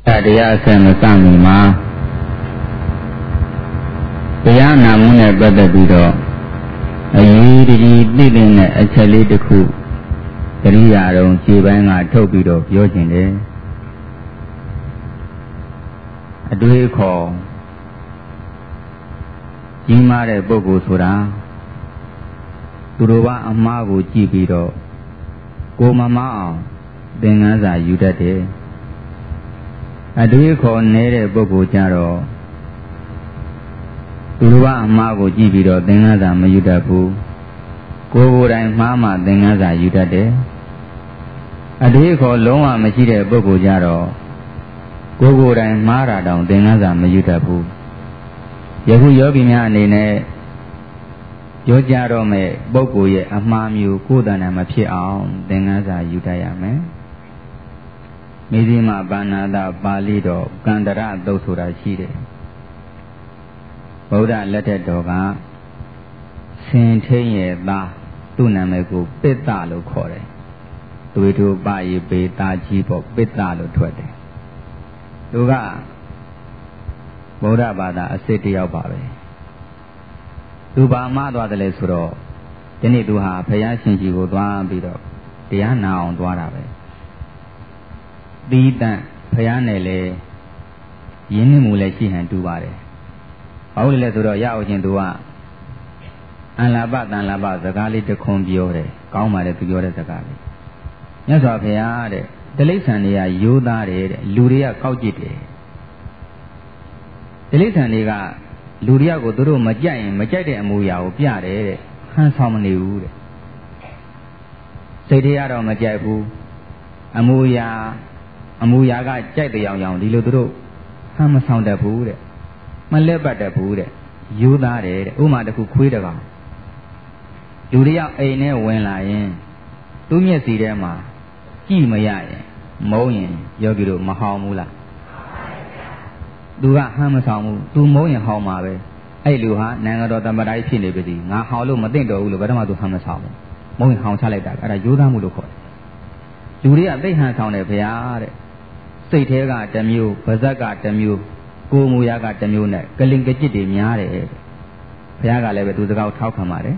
တရားအဆက်မစမီမှာတရားနာမှုနဲ့ပတ်သက်ပြီးတော့အရေးတကြီးသိတဲ့အချက်လေးတစ်ခုတရိယာတော်ခြေပိုင်းကထုတ်ပြီးတော့ပြောခြင်းတယ်အတွေ့အခေါ်ကြီးမားတဲ့ပုဂ္ဂိုလ်ဆိုတာသူတို့ကအမှားကိုကြည့်ပြီးတော့ကိုမမအောင်သင်ခန်းစာယူတတ်တယ်အတွေ့အခေါ်နေတဲ့ပုဂ္ဂိုလ်ကြတော့သူတို့ကအမှားကိုကြည့်ပြီးတော့သင်ခန်းစာမယူတတ်ဘူးကိုယ်တိုင်မှားမှသင်ခန်းစာယူတတ်တယ်အတွေ့အခေါ်လုံးဝမရှိတဲ့ပုဂ္ဂိုလ်ကြတော့ကိုယ်တိုင်မှားတာတောင်သင်ခန်းစာမယူတတ်ဘူးယခုယောဂီများအနေနဲ့ပြောကြတော့မဲ့ပုဂ္ဂိုလ်ရဲ့အမှားမျိုးကိုယ်တဏ္ဍာမဖြစ်အောင်သင်ခန်းစာယူတတ်ရမယ်မိဇိမပါဏာတပါဠိတော်ကန္တရသုတ်ဆိုတာရှိတယ်ဗုဒ္ဓလက်ထက်တော်ကဆင်ထိန်ရဲ့သားသူ့နာမည်ကိုပိတ္တလို့ခေါ်တယ်တွေတို့ပယေပေတာကြီးပေါ့ပိတ္တလို့ထွက်တယ်သူကဗုဒ္ဓဘာသာအစစ်တယောက်ပါပဲသူဘာမှသွားတယ်လဲဆိုတော့ဒီနေ့သူဟာဘုရားရှင်ကြီးကိုသွားပြီးတော့တရားနာအောင်သွားတာပဲသီးတန့်ဘုရားနဲ့လေရင်းနှီးမှုလည်းရှိဟန်တူပါတယ်ဘာလို့လဲဆိုတော့ရအောင်ချင်းသူကအန္လာပတန်လာပစကားလေးတစ်ခွန်းပြောတယ်ကောင်းပါတယ်သူပြောတဲ့စကားလေးမြတ်စွာဘုရားတဲ့တိရစ္ဆာန်တွေကရိုးသားတယ်တဲ့လူတွေကကောက်ကြည့်တယ်တိရစ္ဆာန်တွေကလူတယောက်ကိုသူတို့မကြိုက်ရင်မကြိုက်တဲ့အမူအရာကိုပြတယ်တဲ့ဟန်ဆောင်မနေဘူးတဲ့စိတ်တွေကတော့မကြိုက်ဘူးအမူအရာကကြိုက်တဲ့ရောင်ဒီလိုသူတို့ဟန်မဆောင်တတ်ဘူးတဲ့မလက်ပတ်တတ်ဘူးတဲ့ယူသားတယ်တဲ့ဥမာတစ်ခုခွေးတကောင်လူတယောက်အိမ်နဲ့ဝင်လာရင်သူ့မျက်စီထဲမှာကြည့်မရရင်မုန်းရင်ယောဂီတို့မဟောင်းဘူးလားသူကဟမ်းမဆောင်ဘူးသူမုန်းရင်ဟောင်းမှာပဲအဲ့လူဟာနိုင်ငံတော်သမ္မတကြီးဖြစ်နေပြီငါဟောင်းလို့မသိတော့ဘူးလို့ဘယ်တော့မှသူဟမ်းမဆောင်ဘူးမုန်းရင်ဟောင်းချလိုက်တာအဲ့ဒါယူသားမှုလို့ခေါ်တယ်လူတွေကသိဟန်ဆောင်တယ်ဗျာတဲ့စိတ်ထဲကတစ်မျိုးပါးစပ်ကတစ်မျိုးကိုယ်မူရာကတစ်မျိုးနဲ့ကလင်ကကြစ်တွေများတယ်ဘုရားကလည်းပဲသူစကားကိုထောက်ခံပါတယ်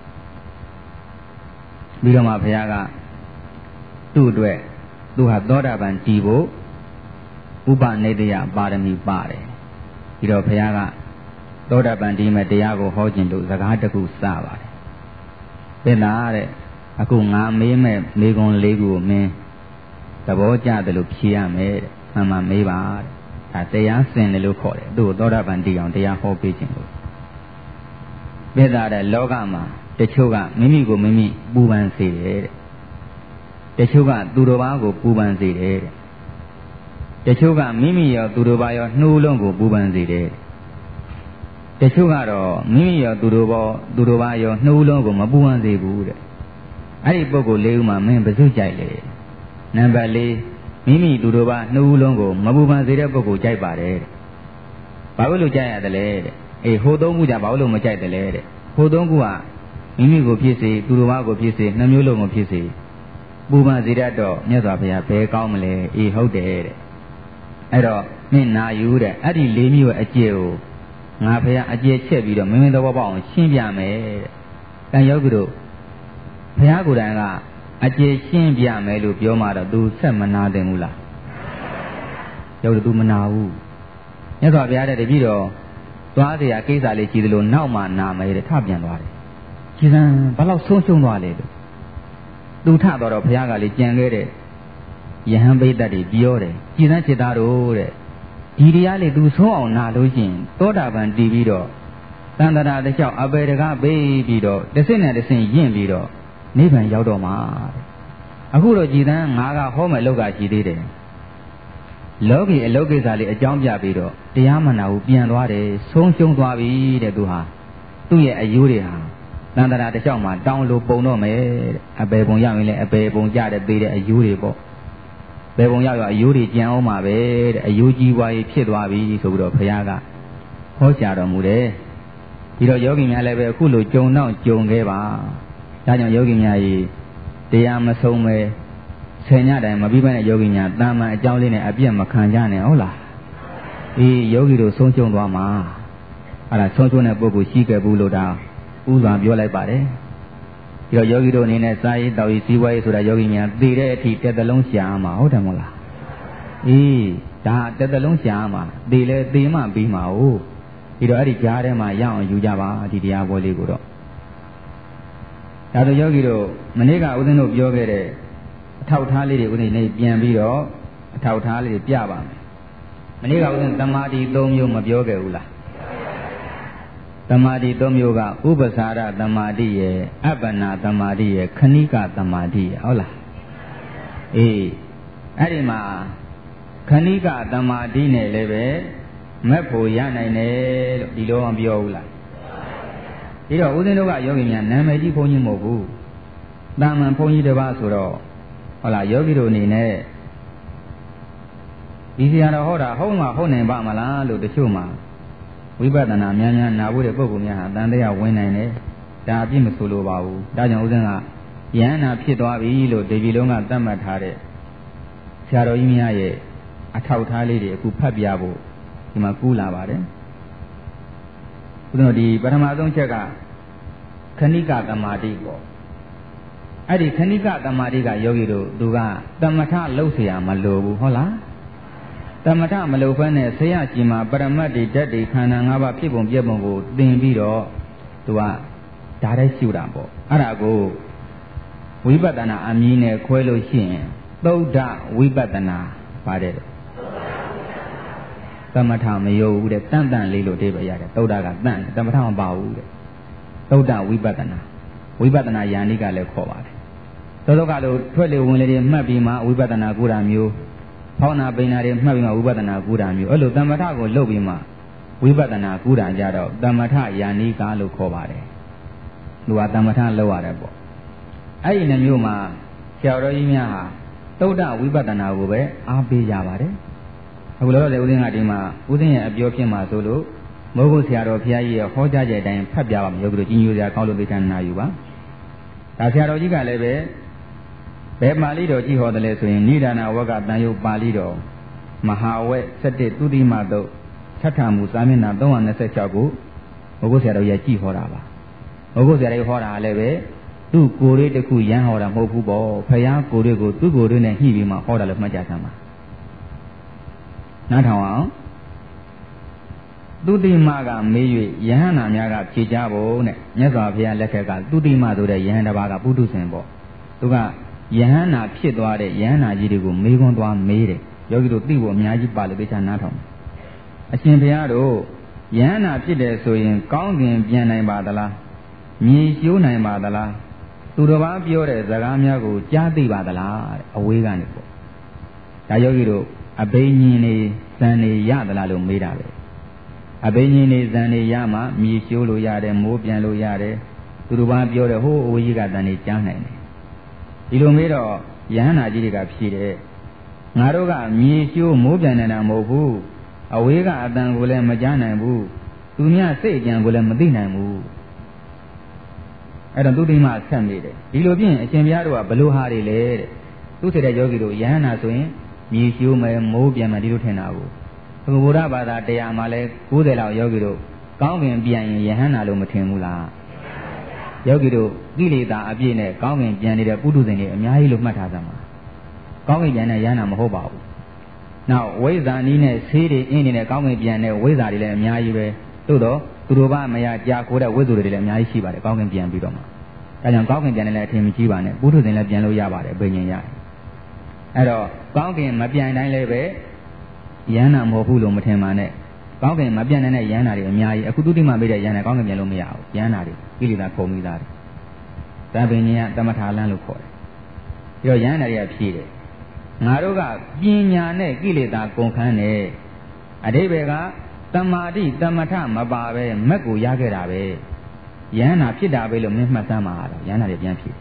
ပြီးတော့မှဘုရားကသူ့အတွက်သူဟာသောတာပန်တည်ဖို့ဥပနိဒယပါရမီပါတယ်ပြီးတော့ဘုရားကသောတာပန်တည်မဲ့တရားကိုဟောခြင်းလို့စကားတစ်ခုစပါတယ်ပြင်လာတဲ့အခုငါမေးမဲ့မေခွန်း၄ခုကိုမင်းသဘောကျတယ်လို့ဖြေရမယ်တဲ့မှန်မှန်မေးပါတဲ့ဒါတရားစင်တယ်လို့ခေါ်တယ်သူ့ကိုသောတာပန်တည်အောင်တရားဟောပေးခြင်းလို့ပြင်လာတဲ့လောကမှာတချို့ကမိမိကိုမိမိပူပန်စေတယ်တဲ့တချို့ကသူတော်ဘာကိုပူပန်စေတယ်တဲ့တချို့ကမိမိရောသူတော်ဘာရောနှိုးလုံးကိုပူပန်စေတယ်တချို့ကတော့မိမိရောသူတော်ဘာရောနှိုးလုံးကိုမပူပန်စေဘူးတဲ့အဲ့ဒီပုဂ္ဂိုလ်၄ဦးမှာမင်းဘယ်သူကြိုက်လဲနံပါတ်၄မိမိသူတော်ဘာနှိုးလုံးကိုမပူပန်စေတဲ့ပုဂ္ဂိုလ်ကြိုက်ပါတယ်တဲ့ဘာလို့ကြိုက်ရတယ်လဲတဲ့အေးဟိုသုံးခုကြဘာလို့မကြိုက်တယ်လဲတဲ့ဟိုသုံးခုကမိမိကိုဖြစ်စေသူတော်ဘာကိုဖြစ်စေနှမျိုးလုံးကိုဖြစ်စေပူပန်စေတတ်တော့မြတ်စွာဘုရားဘယ်ကောင်းမလဲအေးဟုတ်တယ်တဲ့အဲ့တော့မင်းနာယူတဲ့အဲ့ဒီ၄မျိုးရဲ့အကျယ်ကိုငါဘုရားအကျယ်ချက်ပြီးတော့မင်းသဘောပေါက်အောင်ရှင်းပြမယ်တဲ့တန်ယောဂီတို့ဘုရားကိုယ်တိုင်ကအကျယ်ရှင်းပြမယ်လို့ပြောမှတော့ तू ဆက်မနာသင်ဘူးလားယောဂီ तू မနာဘူးမြတ်စွာဘုရားတဲ့တပည့်တော်သွားเสียကိစ္စလေးရှိသလိုနောက်မှနာမယ်တဲ့ထပြန်သွားတယ်ခြေစံဘာလို့ဆုံးရှုံးသွားလဲလို့သူထတော့ဘုရားကလေးကြံခဲ့တဲ့ယဟန်ပိဋကတ်တွေပြောတယ်ခြေစံခြေသားတို့တဲ့ဒီတရားလေး तू ဆုံးအောင်နာလို့ရှိရင်သောတာပန်တည်ပြီးတော့တန်တရာတစ်လျှောက်အပေတကားပေးပြီးတော့တစ်စင်းနဲ့တစ်စင်းရင့်ပြီးတော့နိဗ္ဗာန်ရောက်တော့မှာအခုတော့ကြည်သန်းငါကဟောမယ်လောက်ကရှိသေးတယ်လောကီအလောကိစ္စလေးအကြောင်းပြပြီးတော့တရားမနာဘူးပြန်သွားတယ်ဆုံးရှုံးသွားပြီတဲ့သူဟာသူ့ရဲ့အယိုးတွေဟာတန်တရာတစ်လျှောက်မှာတောင်းလို့ပုံတော့မယ်တဲ့အပေပုံရရင်လည်းအပေပုံကြတဲ့သေးတဲ့အယိုးတွေပေါ့ဘယ်ပုံရောက်ရောအယိုးတွေကြံအောင်မှာပဲတဲ့အယိုးကြီးပွားကြီးဖြစ်သွားပြီဆိုပြီးတော့ဘုရားကဟောကြားတော်မူတယ်ပြီးတော့ယောဂီများလည်းပဲအခုလိုကြုံတော့ကြုံခဲ့ပါဒါကြောင့်ယောဂီများကြီးတရားမဆုံးပဲဆယ်ညတိုင်မပြီးပါနဲ့ယောဂီညာတာမန်အကြောင်းလေးနဲ့အပြည့်မခံကြနဲ့ဟုတ်လားအေးယောဂီတို့ဆုံးရှုံးသွားမှာအဲ့ဒါဆုံးရှုံးတဲ့ပုဂ္ဂိုလ်ရှိခဲ့ဘူးလို့ဒါဥစွာပြောလိုက်ပါတယ်ပြီးတော့ယောဂီတို့အနေနဲ့စာရေးတောက်ရေးစီးပွားရေးဆိုတာယောဂီညာသိတဲ့အထိတစ်သက်လုံးရှာမှာဟုတ်တယ်မဟုတ်လားအေးဒါတစ်သက်လုံးရှာမှာသိလဲသိမှပြီးမှာဟုတ်ပြီးတော့အဲ့ဒီကြားထဲမှာရအောင်ယူကြပါဒီတရားပွဲလေးကိုတော့ဒါဆိုယောဂီတို့မနေ့ကဦးဇင်းတို့ပြောခဲ့တဲ့အထောက်ထားလေးတွေဦးဇင်းနေပြန်ပြီးတော့အထောက်ထားလေးတွေပြပါမယ်မနေ့ကဦးဇင်းသမာဓိ၃မျိုးမပြောခဲ့ဘူးလားသမာဓိ၃မျိုးကဥပ္ပစာရသမာဓိရဲ့အပ္ပနာသမာဓိရဲ့ခဏိကသမာဓိရဲ့ဟုတ်လားအေးအဲ့ဒီမှာခဏိကသမာဓိနဲ့လည်းပဲမက်ဖို့ရနိုင်တယ်လို့ဒီလိုမပြောဘူးလားဒီတော့ဦးဇင်းတို့ကယောဂီများနာမည်ကြီးဘုန်းကြီးမဟုတ်ဘူးတာမန်ဘုန်းကြီးတစ်ပါးဆိုတော့ဟုတ်လားယောဂီတို့အနေနဲ့ဒီဆရာတော်ဟောတာဟုတ်မှာဟုတ်နိုင်ပါမလားလို့တချို့မှာဝိပဿနာများများနာဖို့တဲ့ပုဂ္ဂိုလ်များဟာတန်တရားဝင်နိုင်တယ်ဒါအပြစ်မဆိုလိုပါဘူးဒါကြောင့်ဦးဇင်းကယန္နာဖြစ်သွားပြီလို့ဒီပြည်လုံးကသတ်မှတ်ထားတဲ့ဆရာတော်ကြီးများရဲ့အထောက်ထားလေးတွေအခုဖတ်ပြဖို့ဒီမှာကူးလာပါတယ်ဦးဇင်းတို့ဒီပထမဆုံးချက်ကခဏိကသမာဓိပေါ့အဲ့ဒီခဏိကသမာဓိကယောဂီတို့သူကသမထလှုပ်เสียမလိုဘူးဟုတ်လားသမထမလုပ်ဘဲနဲ့ဆရာကြီးမှာပရမတ်တွေဓာတ်တွေခန္ဓာ၅ပါးဖြစ်ပုံပြက်ပုံကိုသင်ပြီးတော့သူကဓာတ်ရိုက်ရှုတာပေါ့အဲ့ဒါကိုဝိပဿနာအမည်နဲ့ခွဲလို့ရှိရင်သုဒ္ဓဝိပဿနာပါတယ်သမထမယုံဘူးတဲ့တန်တန်လေးလို့အဓိပ္ပာယ်ရတယ်သုဒ္ဓကတန်သမထမပါဘူးတဲ့သုဒ္ဓဝိပဿနာဝိပဿနာယာနိကလည်းခေါ်ပါတယ်သောသောကလို့ထွက်လေဝင်လေတွေမှတ်ပြီးမှဝိပဿနာကုတာမျိုးဖောင်းနာပိန်နာတွေမှတ်ပြီးမှဝိပဿနာကုတာမျိုးအဲ့လိုသမထကိုလုပ်ပြီးမှဝိပဿနာကုတာကြတော့သမထယာနိကလို့ခေါ်ပါတယ်လူကသမထလုပ်ရတယ်ပေါ့အဲ့ဒီနှမျိုးမှာဆရာတော်ကြီးများဟာသုဒ္ဓဝိပဿနာကိုပဲအားပေးကြပါတယ်အခုလောလောဆယ်ဦးဇင်းကဒီမှာဦးဇင်းရဲ့အပြောဖြစ်မှာဆိုလို့မိုးကုတ်ဆရာတော်ဘုရားကြီးရဲ့ဟောကြားချက်အတိုင်းဖတ်ပြပါမယ်ယောဂီတို့ကြီးညိုစရာကောင်းလို့သိချင်နာယူပါဒါဆရာတော်ကြီးကလည်းပဲဘယ်ပါဠိတော်ကြည့်ဟောတယ်လဲဆိုရင်နိဒာနဝကတန်ယုတ်ပါဠိတော်မဟာဝဲ7သုတိမတုတ်ထထမူစာမျက်နှာ326ကိုမိုးကုတ်ဆရာတော်ကြီးကြည့်ဟောတာပါမိုးကုတ်ဆရာတော်ဟောတာလည်းပဲသူ့ကိုယ်လေးတစ်ခုရမ်းဟောတာမဟုတ်ဘူးပေါ့ဖယားကိုယ်လေးကိုသူ့ကိုယ်လေးနဲ့ညှိပြီးမှဟောတာလို့မှတ်ကြသမ်းပါနားထောင်အောင်သုတိမကမေး၍ယဟန္တာများကဖြေကြဖို့နဲ့မြတ်စွာဘုရားလက်ထက်ကသုတိမဆိုတဲ့ယဟန်တစ်ပါးကပုထုဇဉ်ပေါ့သူကယဟန္တာဖြစ်သွားတဲ့ယဟန္တာကြီးတွေကိုမေးခွန်းသွားမေးတယ်ယောဂီတို့သိဖို့အများကြီးပါလို့သိချာနားထောင်အရှင်ဘုရားတို့ယဟန္တာဖြစ်တယ်ဆိုရင်ကောင်းကင်ပြန်နိုင်ပါသလားမြေရှိုးနိုင်ပါသလားသူတစ်ပါးပြောတဲ့စကားများကိုကြားသိပါသလားအဝေးကနေပေါ့ဒါယောဂီတို့အဘိညာဉ်နေဇန်နေရသလားလို့မေးတာပဲအဘိညာဉ်နေဇန်နေရမှမြေရှိုးလို့ရတယ်မိုးပြန်လို့ရတယ်သူတစ်ပါးပြောတဲ့ဟိုးအဝေးကြီးကတန်နေကြားနိုင်တယ်ဒီလိုမေးတော့ယဟန္တာကြီးတွေကဖြေတယ်ငါတို့ကမြေရှိုးမိုးပြန်နေတာမဟုတ်ဘူးအဝေးကအတန်ကိုလည်းမကြားနိုင်ဘူးသူများစိတ်ကြံကိုလည်းမသိနိုင်ဘူးအဲ့တော့သူတိမဆက်နေတယ်ဒီလိုပြင်အရှင်ဘုရားတို့ကဘလို့ဟာတွေလဲတဲ့သူစိတ်တဲ့ယောဂီတို့ယဟန္တာဆိုရင်မြေရှိုးမယ်မိုးပြန်မယ်ဒီလိုထင်တာကိုဘုရားဘာသာတရားမှာလဲ90လောက်ယောဂီတို့ကောင်းကင်ပြန်ရင်ယဟန္တာလို့မထင်ဘူးလားယောဂီတို့ကိလေသာအပြည့်နဲ့ကောင်းကင်ပြန်နေတဲ့ပုထုဇဉ်တွေအများကြီးလို့မှတ်ထားကြမှာကောင်းကင်ပြန်တဲ့ယဟန္တာမဟုတ်ပါဘူးနောက်ဝိဇ္ဇာနီးနဲ့ဆေးတွေအင်းနေတဲ့ကောင်းကင်ပြန်တဲ့ဝိဇ္ဇာတွေလည်းအများကြီးပဲသို့တော့သူတို့ဘာမရကြာခိုးတဲ့ဝိဇ္ဇာတွေလည်းအများကြီးရှိပါတယ်ကောင်းကင်ပြန်ပြီးတော့မှဒါကြောင့်ကောင်းကင်ပြန်တယ်လည်းအထင်မကြီးပါနဲ့ပုထုဇဉ်လည်းပြန်လို့ရပါတယ်ဘယ်ညင်ရတယ်အဲ့တော့ကောင်းကင်မပြန်တိုင်းလည်းပဲယန္နာမဟုတ်ဘူးလို့မထင်ပါနဲ့ကောင်းကင်မပြန်နိုင်တဲ့ယန္နာတွေအများကြီးအခုတုတိမပေးတဲ့ယန္နာကောင်းကင်ပြန်လို့မရဘူးယန္နာတွေကိလေသာကုန်ပြီးသားတယ်ဒါပင်ညင်ကတမထာလန်းလို့ခေါ်တယ်ပြီးတော့ယန္နာတွေကဖြည့်တယ်ငါတို့ကပညာနဲ့ကိလေသာကုန်ခန်းတယ်အဓိပ္ပာယ်ကတမာတိတမထမပါပဲမက်ကိုရခဲ့တာပဲယန္နာဖြစ်တာပဲလို့မင်းမှတ်သားမှာတော့ယန္နာတွေပြန်ဖြည့်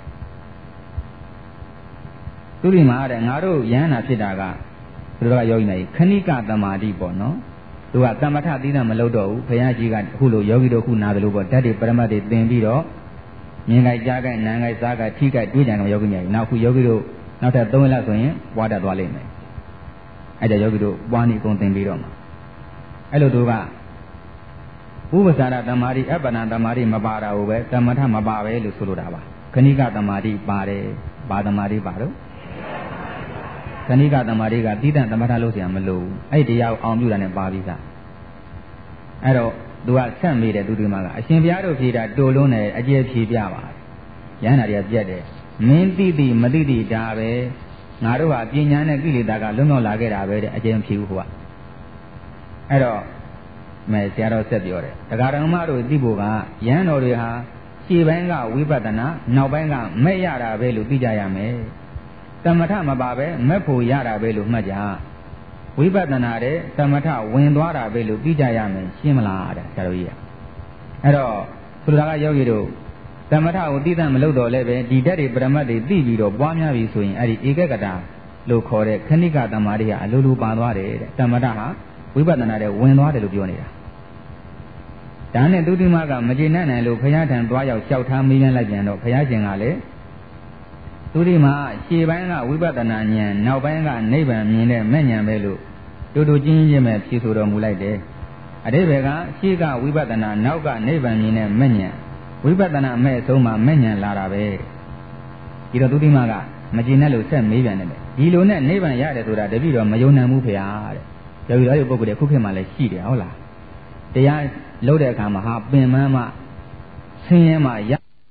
သူဒီမှာတဲ့ငါတို့ယန္နာဖြစ်တာကသူတို့ကယောဂီနေခဏိကတမာတိပေါ့နော်သူကတမထသီးသန့်မလုပ်တော့ဘူးဘုရားကြီးကအခုလိုယောဂီတို့ခုနာတယ်လို့ပေါ့ဓာတ်တွေပရမတ်တွေသင်ပြီးတော့မြင်ကြိုက်ကြားကြိုက်နားကြိုက်စားကြိုက်ထိကြိုက်တွေးကြံတော့ယောဂီများနောက်ခုယောဂီတို့နောက်ထပ်3လဆိုရင်ပွားတတ်သွားလိမ့်မယ်အဲ့ဒါယောဂီတို့ပွားနေအကုန်သင်ပြီးတော့မှာအဲ့လိုတို့ကဥပ္ပစာရတမာတိအပ္ပနာတမာတိမပါတာကိုပဲတမထမပါပဲလို့ဆိုလိုတာပါခဏိကတမာတိပါတယ်ဘာတမာတိပါတော့ခဏိကတမာတိကတိတံတမထလို့ဆရာမလို့အဲ့ဒီတရားကိုအောင်ပြုတာနဲ့ပါပြီးသားအဲ့တော့သူကဆက်မိတယ်သူဒီမှာကအရှင်ဘုရားတို့ဖြေတာတိုလုံးနဲ့အကျယ်ဖြေပြပါရဟန္တာတွေကပြတ်တယ်မင်းသိသိမသိသိဒါပဲငါတို့ဟာပညာနဲ့ကိလေသာကလွတ်မြောက်လာခဲ့တာပဲတဲ့အကျယ်ဖြေဘူးဟိုကအဲ့တော့မဲဆရာတော်ဆက်ပြောတယ်တရားတော်မတို့သိဖို့ကယဟန်တော်တွေဟာရှေ့ပိုင်းကဝိပဿနာနောက်ပိုင်းကမဲ့ရတာပဲလို့သိကြရမယ်တမထမပါပဲမဲ့ဖို့ရတာပဲလို့မှတ်ကြဝိပဿနာတဲ့တမထဝင်သွားတာပဲလို့သိကြရမယ်ရှင်းမလားတဲ့ဆရာတော်ကြီးကအဲ့တော့သူတို့ကယောဂီတို့တမထကိုသိတတ်မလို့တော့လည်းပဲဒီဓာတ်တွေပရမတ်တွေသိပြီးတော့ပွားများပြီဆိုရင်အဲ့ဒီဧကဂတလို့ခေါ်တဲ့ခဏိကတမာတိကအလိုလိုပါသွားတယ်တဲ့တမထဟာဝိပဿနာတဲ့ဝင်သွားတယ်လို့ပြောနေတာဒါနဲ့သူတိမကမကျေနပ်နိုင်လို့ဘုရားထံသွားရောက်လျှောက်ထားမေးမြန်းလိုက်ပြန်တော့ဘုရားရှင်ကလည်းသူတိမရှေ့ပိုင်းကဝိပဿနာဉာဏ်နောက်ပိုင်းကနိဗ္ဗာန်မြင်တဲ့မဲ့ဉာဏ်ပဲလို့တူတူချင်းချင်းပဲဖြေဆိုတော်မူလိုက်တယ်အတိပ္ပယ်ကရှေ့ကဝိပဿနာနောက်ကနိဗ္ဗာန်မြင်တဲ့မဲ့ဉာဏ်ဝိပဿနာမဲ့အဆုံးမှာမဲ့ဉာဏ်လာတာပဲဒီတော့သူတိမကမကျေနပ်လို့ဆက်မေးပြန်တယ်ဒီလိုနဲ့နိဗ္ဗာန်ရတယ်ဆိုတာတပည့်တော်မယုံနိုင်ဘူးဖေဟာတဲ့ယောဂီတော်ရဲ့ပုဂ္ဂိုလ်တွေခုခေတ်မှာလည်းရှိတယ်ဟုတ်လားတရားလုပ်တဲ့အခါမှာဟာပင်မမှဆင်းရဲမှရ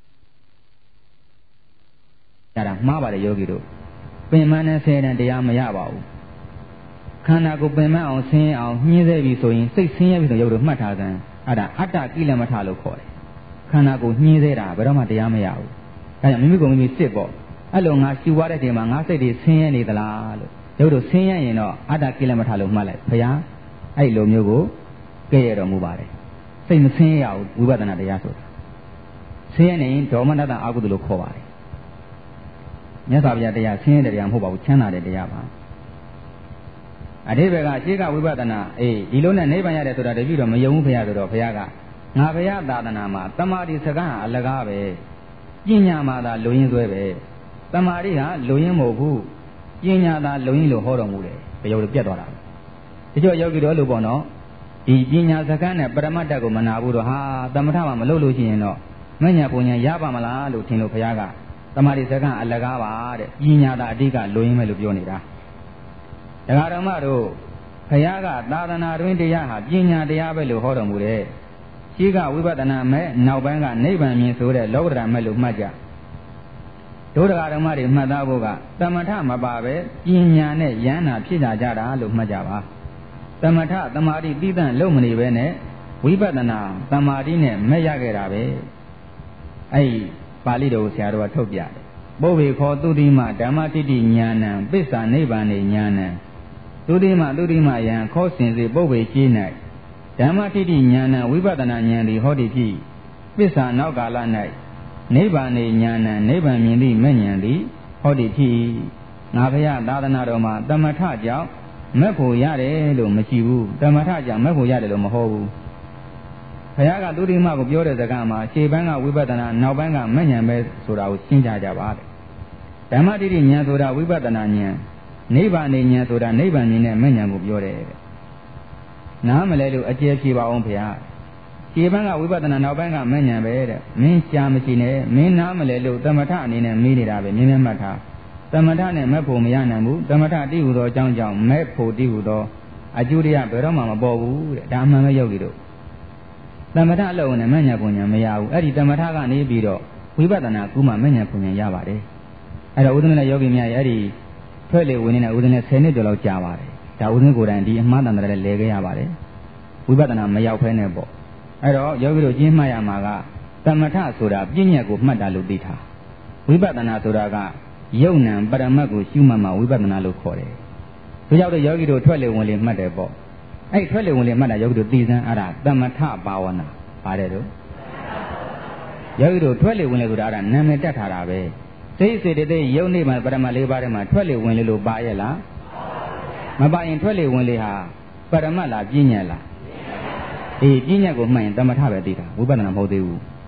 တာမှားပါတယ်ယောဂီတို့ပင်မနဲ့ဆင်းရဲတရားမရပါဘူးခန္ဓာကိုယ်ပင်မအောင်ဆင်းရဲအောင်ညှင်းဆဲပြီဆိုရင်စိတ်ဆင်းရဲပြီဆိုယောဂီတို့မှတ်ထားစမ်းအဲ့ဒါအတ္တကိလမထလို့ခေါ်တယ်ခန္ဓာကိုယ်ညှင်းဆဲတာဘယ်တော့မှတရားမရဘူးဒါကြောင့်မိမိကိုယ်မိမိစစ်ပေါ့အဲ့လိုငါရှူသွားတဲ့ချိန်မှာငါစိတ်တွေဆင်းရဲနေသလားလို့ယောဂီတို့ဆင်းရဲရင်တော့အတ္တကိလမထလို့မှတ်လိုက်ဘုရားအဲ့လိုမျိုးကိုကဲရတော်မူပါတယ်စိတ်မဆင်းရဘူးဝိပဿနာတရားဆိုတာဆင်းရဲနေရင်ဒေါမနတအာဟုတလို့ခေါ်ပါတယ်မြတ်စွာဘုရားတရားဆင်းရဲတဲ့တရားမဟုတ်ပါဘူးချမ်းသာတဲ့တရားပါအတိပ္ပယ်ကရှေးကဝိပဿနာဒီလိုနဲ့နိဗ္ဗာန်ရတယ်ဆိုတာတပည့်တော်မယုံဘူးဘုရားဆိုတော့ဘုရားကငါဘုရားသာသနာမှာတမာတိစကားအလကားပဲပညာမှာသာလူရင်းဆွဲပဲတမာတိဟာလူရင်းမဟုတ်ဘူးပညာသာလူရင်းလို့ဟောတော်မူတယ်ဘယ်လိုပြတ်သွားတာဒီကြောယောဂီတော်လို့ပေါ့နော်ဒီပညာစကားနဲ့ပရမတ္တကိုမနာဘူးတော့ဟာတမထမှာမလုပ်လို့ရှိရင်တော့မညာပုံညာရပါမလားလို့ထင်လို့ဘုရားကတမာတိစကားအလကားပါတဲ့ပညာသာအဓိကလူရင်းပဲလို့ပြောနေတာတရားဓမ္မတို့ဘုရားကသာသနာတွင်တရားဟာပညာတရားပဲလို့ဟောတော်မူတယ်ရှိကဝိပဿနာမဲ့နောက်ပိုင်းကနိဗ္ဗာန်မြင်ဆိုတဲ့လောကုတ္တရာမဲ့လို့မှတ်ကြဒုဒကာဓမ္မတွေမှတ်သားဖို့ကတမထမပါပဲပညာနဲ့ယန္နာဖြစ်ကြတာလို့မှတ်ကြပါတမထတမာတိတိတန့်လုံးမနေပဲနဲ့ဝိပဿနာတမာတိနဲ့မဲ့ရခဲ့တာပဲအဲ့ဒီပါဠိတော်ဆရာတော်ကထုတ်ပြတယ်ပုဗ္ဗေခောသုတိမဓမ္မတိတိဉာဏံပစ္စာနိဗ္ဗာန်ဉာဏံသုတိမယံခောစင်စေပုဗ္ဗေရှိ၌ဓမ္မတိတိဉာဏံဝိပဿနာဉာဏ်သည်ဟောတိဖြစ်ပစ္စာနောက်ကာလ၌နိဗ္ဗာန်ဉာဏံနိဗ္ဗာန်မြင်သည့်မဲ့ဉာဏ်သည်ဟောတိဖြစ်ငါဘုရားသာသနာတော်မှာတမထကြောင့်မဲ့ဖို့ရတယ်လို့မရှိဘူးတမထကြောင့်မဲ့ဖို့ရတယ်လို့မဟုတ်ဘူးဘုရားကသုတိမကိုပြောတဲ့စကားမှာခြေပိုင်းကဝိပဿနာနောက်ပိုင်းကမဲ့ဉာဏ်ပဲဆိုတာကိုရှင်းကြပါတယ်ဓမ္မတိတိဉာဏ်ဆိုတာဝိပဿနာဉာဏ်နိဗ္ဗာန်ဉာဏ်ဆိုတာနိဗ္ဗာန်မြင်တဲ့မဲ့ဉာဏ်ကိုပြောတယ်နားမလဲလို့အကျယ်ဖြေပါအောင်ဘုရားခြေပိုင်းကဝိပဿနာနောက်ပိုင်းကမဲ့ဉာဏ်ပဲတဲ့မင်းရှားမရှိနဲ့မင်းနားမလဲလို့တမထအနေနဲ့မေးနေတာပဲမြင်မြတ်မှတ်ထားတမထနဲ့မဲ့ဖို့မရနိုင်ဘူးတမထတိဟုသောအကြောင်းကြောင့်မဲ့ဖို့တိဟုသောအကျိုးတရားဘယ်တော့မှမပေါ်ဘူးတဲ့ဒါမှန်ပဲယောဂီတို့တမထအလုံးနဲ့မဲ့ညာပုံညာမရဘူးအဲ့ဒီတမထကနေပြီးတော့ဝိပဿနာကူးမှမဲ့ညာပုံညာရပါတယ်အဲ့တော့ဥဒ္ဒမနဲ့ယောဂီများရဲ့အဲ့ဒီထွက်လေဝင်နေတဲ့ဥဒ္ဒနဲ့10နှစ်ကျော်လောက်ကြာပါတယ်ဒါဥဒ္ဒကိုယ်တိုင်ဒီအမှားတန်တယ်လဲခဲ့ရပါတယ်ဝိပဿနာမရောက်ဖဲနဲ့ပေါ့အဲ့တော့ယောဂီတို့ကျင်းမှတ်ရမှာကတမထဆိုတာပြည့်ညက်ကိုမှတ်တာလို့သိထားဝိပဿနာဆိုတာကယုံနံပရမတ်ကိုရှုမှတ်မှဝိပဿနာလို့ခေါ်တယ်။ဒါကြောင့်ယောဂီတို့ထွက်လေဝင်လေမှတ်တယ်ပေါ့။အဲ့ထွက်လေဝင်လေမှတ်တာယောဂီတို့သိစမ်းအဲ့ဒါတမထဘာဝနာပါတယ်တို့။ယောဂီတို့ထွက်လေဝင်လေဆိုတာအဲ့ဒါနာမည်တက်ထားတာပဲ။စိတ်စေတသိက်ယုံနေမှပရမတ်၄ပါးထဲမှာထွက်လေဝင်လေလို့ပါရဲ့လား။မပါရင်ထွက်လေဝင်လေဟာပရမတ်လားပြည့်ညက်လား။ပညာကိုမှတ်ရင်တမထပဲသိတာဝိပဿနာမဟုတ်သေးဘူးပ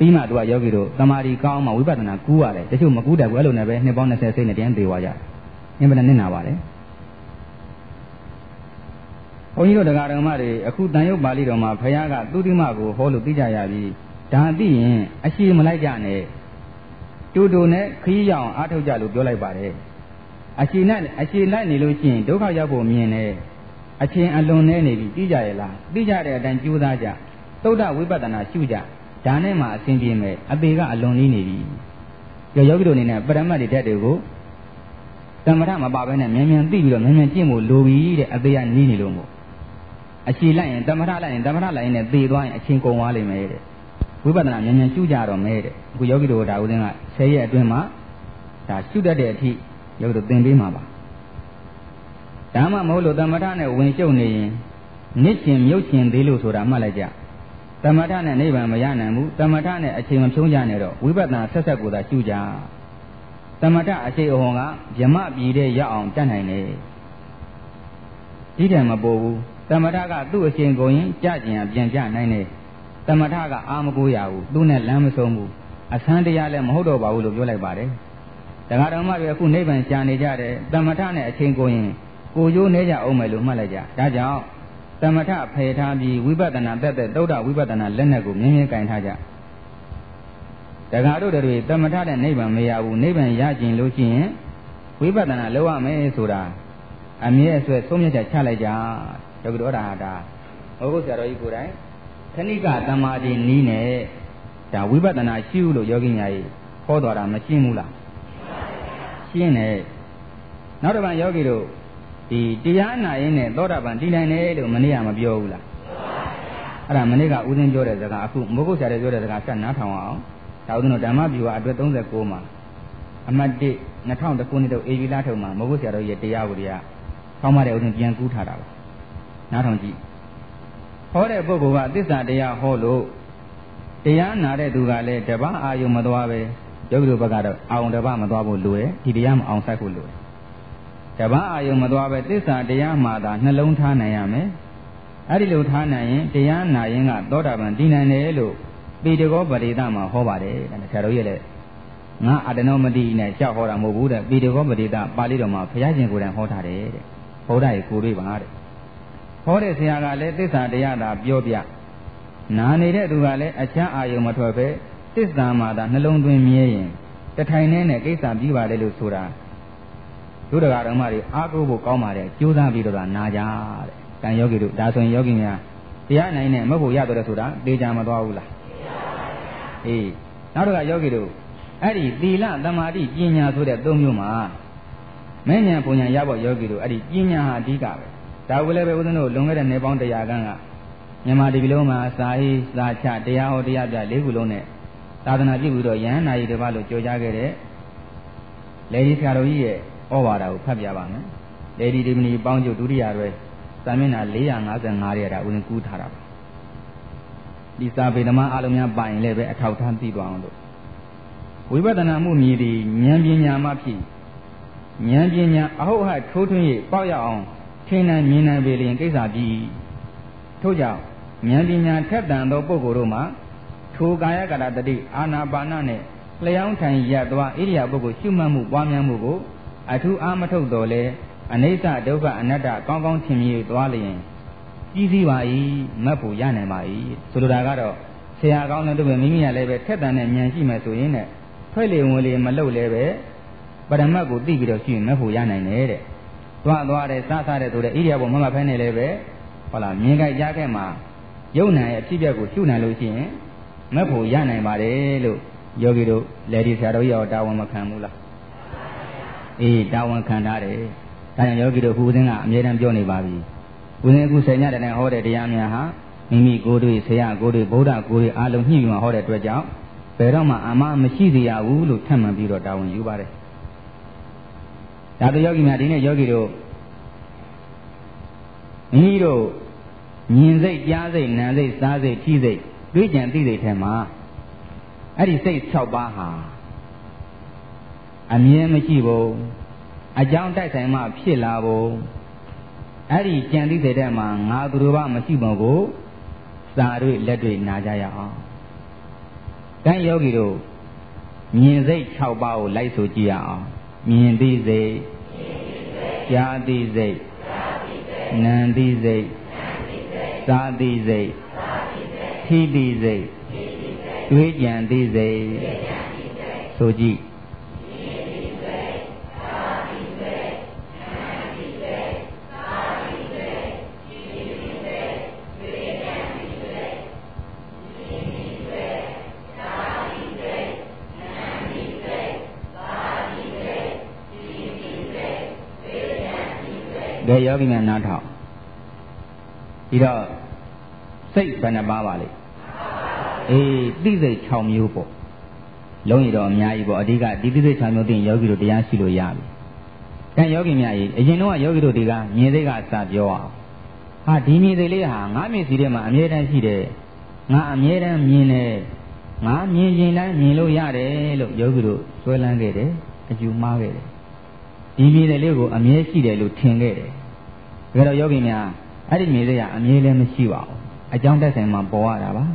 ပြီးမှသူကယောဂီတို့တမာရီကောင်းမှဝိပဿနာကူးရတယ်တချို့မကူးတယ်ဘူးအဲ့လိုနဲ့ပဲနှစ်ပေါင်း20စိတ်နဲ့တရားသေးသွားကြတယ်အင်းဘယ်နဲ့နစ်နာပါလဲဘုန်းကြီးတို့တရားတော်မတွေအခုတန်ရုပ်ပါဠိတော်မှာဘုရားကသုတိမကိုဟောလို့သိကြရပြီဒါသိရင်အရှိမလိုက်ကြနဲ့တူတူနဲ့ခရီးရောက်အားထုတ်ကြလို့ပြောလိုက်ပါတယ်အရှိလိုက်နေလို့ရှိရင်ဒုက္ခရောက်ဖို့မြင်တယ်အချင်းအလွန်နဲ့နေပြီသိကြရဲ့လားသိကြတဲ့အတိုင်းကြိုးစားကြသုဒ္ဓဝိပဿနာရှုကြဒါနဲ့မှအစဉ်ပြေမယ်အပေကအလွန်လေးနေပြီယောဂီတို့အနေနဲ့ပရမတ်တွေတက်တွေကိုသမထမပါဘဲနဲ့မြန်မြန်သိပြီးတော့မြန်မြန်ကျင့်ဖို့လိုပြီတဲ့အပေကနီးနေလို့မို့အရှိလိုက်ရင်သမထလိုက်ရင်နဲ့သေသွားရင်အချင်းကုန်သွားလိမ့်မယ်တဲ့ဝိပဿနာမြန်မြန်ရှုကြတော့မယ်တဲ့အခုယောဂီတို့ဒါဦးသိန်းက10ရက်အတွင်းမှာဒါရှုတတ်တဲ့အထိယောဂီတို့သင်ပေးမှာပါဒါမှမဟုတ်လို့သမထနဲ့ဝင်ရှုပ်နေရင်နစ်ရှင်မြုပ်ရှင်သေးလို့ဆိုတာမှတ်လိုက်ကြသမထနဲ့နိဗ္ဗာန်မရနိုင်ဘူးသမထနဲ့အချိန်မဖြုံးကြနဲ့တော့ဝိပဿနာဆက်ဆက်ကိုသာရှုကြသမထအရှိအဟောကဗြမပြည်တဲ့ရောက်အောင်တတ်နိုင်တယ်ဒီတည်းမပေါ်ဘူးသမထကသူ့အချိန်ကုန်ရင်ကြကျင်ပြန်ကြနိုင်တယ်သမထကအာမကိုရဘူးသူနဲ့လမ်းမဆုံးဘူးအဆန်းတရားလည်းမဟုတ်တော့ပါဘူးလို့ပြောလိုက်ပါတယ်တရားတော်မှတွေအခုနိဗ္ဗာန်ရှာနေကြတယ်သမထနဲ့အချိန်ကုန်ရင်ကိုရိုးနေကြအောင်မယ်လို့မှတ်လိုက်ကြဒါကြောင့်သမထဖယ်ထားပြီးဝိပဿနာတက်သုဒ္ဓဝိပဿနာလက်နက်ကိုမြင်းမြင်းကင်ထားကြတရားတို့တွေသမထတဲ့နိဗ္ဗာန်မရဘူးနိဗ္ဗာန်ရကျင်လို့ရှိရင်ဝိပဿနာလုပ်ရမယ်ဆိုတာအမြဲအစွဲသုံးမြတ်ချလိုက်ကြယောဂီတို့ဒါဘုရားဆရာတော်ကြီးကိုယ်တိုင်ခဏိကသမာဓိနီးနဲ့ဒါဝိပဿနာရှုလို့ယောဂီများကြီးဟောတော်တာမရှင်းဘူးလားရှင်းတယ်နောက်တစ်ပတ်ယောဂီတို့ဒီတရားနာရင်းနဲ့သောတာပန်တည်နိုင်တယ်လို့မနေ့ကမပြောဘူးလားအဲ့ဒါမနေ့ကဦးသိန်းပြောတဲ့စကားအခုမိုးကုတ်ဆရာတွေပြောတဲ့စကားဆက်နားထောင်အောင်ဒါဦးသိန်းတို့ဓမ္မပြူကအတွက်39မှာအမှတ်1 2000ခုနှစ်တို့အေဗီလာထုံမှာမိုးကုတ်ဆရာတော်ရဲ့တရားဝိရိယဆောင်းမတဲ့ဦးသိန်းပြန်ကူးထားတာပါနားထောင်ကြည့်ဟောတဲ့ပုဂ္ဂိုလ်ကသစ္စာတရားဟောလို့တရားနာတဲ့သူကလည်းတပားအာယုံမသွားပဲယောဂီတို့ဘက်ကတော့အာယုံတပားမသွားဖို့လိုတယ်ဒီတရားမအောင်ဆိုင်ဖို့လိုတယ်တပားအာယုံမသွားပဲသစ္စာတရားမှသာနှလုံးထားနိုင်ရမယ်အဲ့ဒီလိုထားနိုင်ရင်တရားနာရင်ကသောတာပန်တည်နိုင်တယ်လို့ပေတကောပရိသမှာဟောပါတယ်တဲ့ဆရာတော်ကြီးလည်းငါအတနောမတိနဲ့ရှောက်ဟောတာမဟုတ်ဘူးတဲ့ပေတကောပရိသပါဠိတော်မှာဘုရားရှင်ကိုယ်တိုင်ဟောထားတယ်တဲ့ဟောတာကိုကိုတွေ့ပါတဲ့ဟောတဲ့ဆရာကလည်းသစ္စာတရားသာပြောပြနာနေတဲ့သူကလည်းအခြားအာယုံမထွက်ပဲသစ္စာမှသာနှလုံးသွင်းမြဲရင်တထိုင်နဲ့ကိစ္စပြီးပါလေလို့ဆိုတာဒုဒကာတော်မတွေအားကိုးဖို့ကောင်းပါတယ်ကြိုးစားပြီးတော့နာကြတဲ့။ကံယောဂီတို့ဒါဆိုရင်ယောဂီများတရားနိုင်နဲ့မဟုတ်ရတော့ဆိုတာသေချာမသွားဘူးလား။အေးနောက်တော့ယောဂီတို့အဲ့ဒီသီလသမာဓိပညာဆိုတဲ့သုံးမျိုးမှာမဉ္ဇဉ်ပုံညာရဖို့ယောဂီတို့အဲ့ဒီပညာဟာအဓိကပဲ။ဒါကိုလည်းပဲဦးဇင်းတို့လွန်ခဲ့တဲ့နေပေါင်း100ခန်းကမြန်မာပြည်လုံးမှာစာဟိစာချတရားဟောတရားပြ၄ခုလုံးနဲ့သာသနာပြုပြီးတော့ယဟန်နာရီတစ်ပါးလို့ကြော်ကြားခဲ့တဲ့လေဒီဆရာတော်ကြီးရဲ့ဩဝါဒကိုဖတ်ပြပါမယ်။လေဒီဒီမဏီပေါင်းကျုပ်ဒုတိယရွယ်စာမျက်နှာ455ရဲ့ဒါဦးဇင်းကူးထားတာပါ။ဒီစာပေဓမ္မအလုံးများပိုင်လည်းပဲအထောက်ထားသိသွားအောင်လို့ဝိပဿနာမှုမြည်သည်ဉာဏ်ပညာမှဖြစ်ဉာဏ်ပညာအဟုတ်ဟထိုးထွင်း၍ပေါက်ရအောင်ထင်နိုင်မြင်နိုင်ပေလျင်ကိစ္စပြီးထို့ကြောင့်ဉာဏ်ပညာထက်သန်သောပုဂ္ဂိုလ်တို့မှာထိုကာယကတတတိအာနာပါနနဲ့လျှောင်းထိုင်ရသွားဣရိယာပုဂ္ဂိုလ်ရှုမှတ်မှုပွားများမှုကိုအထူးအားမထုတ်တော်လဲအနိစ္စဒုက္ခအနတ္တကောင်းကောင်းထင်မြင်သွားလျင်ကြီးစည်းပါ၏မတ်ဖို့ရနိုင်ပါ၏ဆိုလိုတာကတော့ဆရာကောင်းတဲ့တို့ပဲမိမိကလည်းပဲထက်သန်တဲ့ဉာဏ်ရှိမှဆိုရင်နဲ့ဖွဲ့လေဝင်လေမလုပ်လဲပဲပရမတ်ကိုသိပြီးတော့ရှိရင်မတ်ဖို့ရနိုင်တယ်တဲ့သွားတယ်စားတဲ့ဆိုတဲ့ဣရိယာပုမမဖဲနေလည်းပဲဟုတ်လားမြင်ကြကြားခဲ့မှာယုံနိုင်ရဲ့အဖြစ်အပျက်ကိုရှုနိုင်လို့ရှိရင်မတ်ဖို့ရနိုင်ပါတယ်လို့ယောဂီတို့လက်ဒီဆရာတော်ကြီးရောတာဝန်မခံဘူးလားအေးတာဝန်ခံထားတယ်ဒါကြောင့်ယောဂီတို့ခုဦးဇင်းကအမြဲတမ်းပြောနေပါပြီဦးဇင်းအခုဆယ်ညတည်းဟောတဲ့တရားများဟာမိမိကိုယ်တွေ့ဆရာကိုယ်တွေ့ဗုဒ္ဓကိုယ်တွေ့အားလုံးညှိပြီးမှဟောတဲ့အတွက်ကြောင့်ဘယ်တော့မှအာမမရှိစေရဘူးလို့ထပ်မံပြီးတော့တာဝန်ယူပါတယ်ဒါတို့ယောဂီများဒီနေ့ယောဂီတို့မိမိတို့မြင်စိတ်ကြားစိတ်နားစိတ်စားစိတ်ထိစိတ်တွေးကြံသိစိတ်ထဲမှာအဲ့ဒီစိတ်6ပါးဟာအမြဲမရှိဘူးအကြောင်းတိုက်ဆိုင်မှဖြစ်လာဘူးအဲ့ဒီကြံသိစိတ်ထဲမှာငါသူတို့ဘာမရှိဘူးကိုစာတွေလက်တွေနာကြရအောင်တိုင်းယောဂီတို့မြင်စိတ်6ပါးကိုလိုက်ဆိုကြည့်ရအောင်မြင်သိစိတ်ကြားသိစိတ်နာမ်သိစိတ်စားသိစိတ်ထိသိစိတ်တွေးကြံသိစိတ်ဆိုကြည့်ကဲယောဂီများနားထောင်ပြီးတော့စိတ်ဘယ်နှပါပါလဲသိစိတ်6မျိုးပေါ့လုံးရတော့အများကြီးပေါ့အဓိကဒီသိစိတ်6မျိုးသိရင်ယောဂီတို့တရားရှိလို့ရပြီ။အဲယောဂီများကြီးအရင်တော့ယောဂီတို့ဒီကမြင်စိတ်ကစပြောအောင်ဟာဒီမြင်စိတ်လေးဟာငါမျက်စိထဲမှာအမြဲတမ်းရှိတယ်ငါအမြဲတမ်းမြင်တယ်ငါမြင်ခြင်းတိုင်းမြင်လို့ရတယ်လို့ယောဂီတို့ဆွဲလန်းခဲ့တယ်အယူမှားခဲ့တယ်ဒီမြင်စိတ်လေးကိုအမြဲရှိတယ်လို့ထင်ခဲ့တယ်ဒါကြတော့ယောဂီများအဲ့ဒီမြင်စိတ်ကအမြဲလည်းမရှိပါဘူးအကြောင်းတက်ဆိုင်မှာပေါ်ရတာပါ